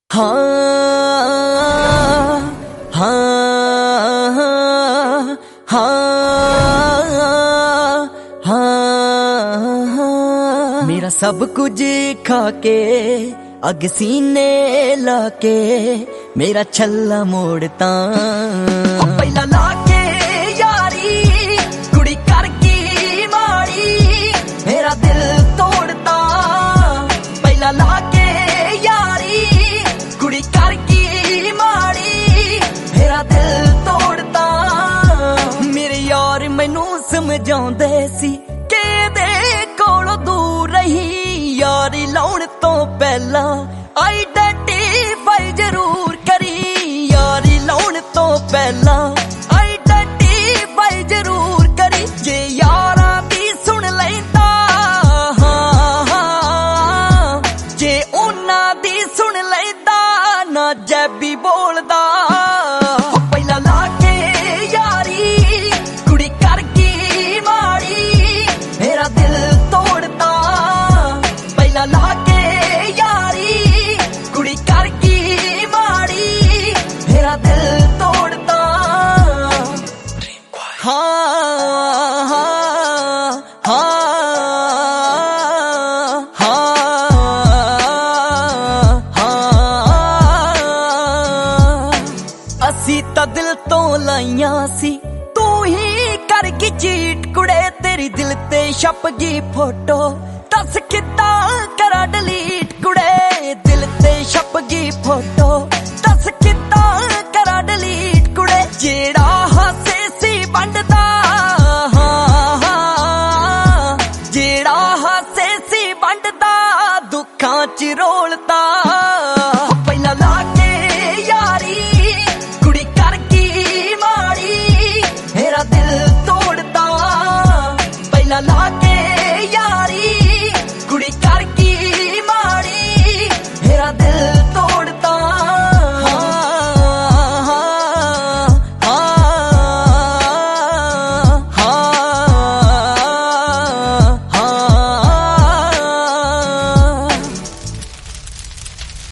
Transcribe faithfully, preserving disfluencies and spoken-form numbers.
हाँ हाँ हाँ हाँ मेरा सब कुछ खा के अग सीने लाके मेरा छल्ला मोड़ता पहला लाके यारी कुड़ी करके माड़ी मेरा दिल तोड़ता पहला लाके यारी कुड़ी करके माड़ी मेरा दिल तोड़ता मेरे यार मैनू समझाउंदे सी के दे कोलों दूर रही यारी लाउण तो पहला आइडेंटिफाई जरूर करी यारी लाउण तो पहला आइडेंटिफाई जरूर करी जे यारा दी सुन लैंदा हाँ हाँ जे उन्हां दी सुन लैंदा ना जैबी बोलदा पहला लाके यारी कुड़ी करके माड़ी मेरा दिल तोड़ता पहला लाके यारी कुड़ी करके माड़ी मेरा दिल तोड़ता हाँ हाँ हाँ हाँ असी तां दिल तो लाइयां सी तू ही करके चीट कुड़े तेरी दिल ते छप गई फोटो दस किद्दां करा डिलीट कुड़े दिल ते छप गई फोटो दस किद्दां करा डिलीट कुड़े जेड़ा हासे सी वंडदा हाँ हाँ जेड़ा हासे सी वंडदा दुखां च रोलदा